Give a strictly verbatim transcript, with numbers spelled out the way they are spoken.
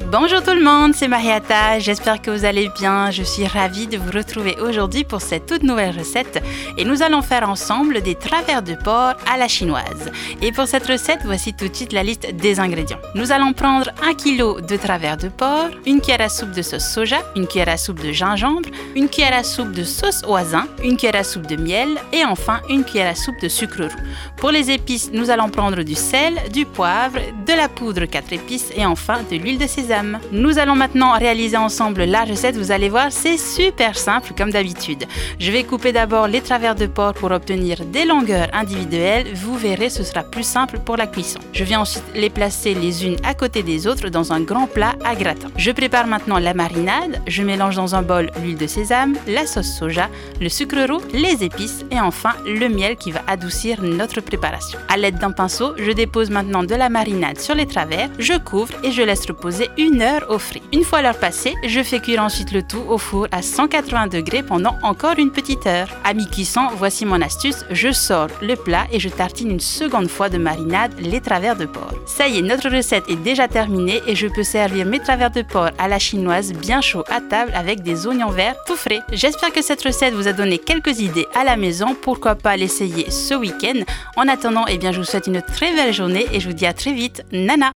Bonjour tout le monde, c'est Mariata, j'espère que vous allez bien. Je suis ravie de vous retrouver aujourd'hui pour cette toute nouvelle recette et nous allons faire ensemble des travers de porc à la chinoise. Et pour cette recette, voici tout de suite la liste des ingrédients. Nous allons prendre un kilo de travers de porc, une cuillère à soupe de sauce soja, une cuillère à soupe de gingembre, une cuillère à soupe de sauce hoisin, une cuillère à soupe de miel et enfin une cuillère à soupe de sucre roux. Pour les épices, nous allons prendre du sel, du poivre, de la poudre quatre épices et enfin de l'huile de sésame. Nous allons maintenant réaliser ensemble la recette. Vous allez voir, c'est super simple comme d'habitude. Je vais couper d'abord les travers de porc pour obtenir des longueurs individuelles. Vous verrez, ce sera plus simple pour la cuisson. Je vais ensuite les placer les unes à côté des autres dans un grand plat à gratin. Je prépare maintenant la marinade. Je mélange dans un bol l'huile de sésame, la sauce soja, le sucre roux, les épices et enfin le miel qui va adoucir notre préparation. À l'aide d'un pinceau, je dépose maintenant de la marinade sur les travers, je couvre et je laisse reposer une heure au frais. Une fois l'heure passée, je fais cuire ensuite le tout au four à cent quatre-vingts degrés pendant encore une petite heure. À mi-cuisson, voici mon astuce, je sors le plat et je tartine une seconde fois de marinade les travers de porc. Ça y est, notre recette est déjà terminée et je peux servir mes travers de porc à la chinoise bien chaud à table avec des oignons verts tout frais. J'espère que cette recette vous a donné quelques idées à la maison, pourquoi pas l'essayer ce week-end. En attendant, eh bien, je vous souhaite une très belle journée et je vous dis à très vite. Nana!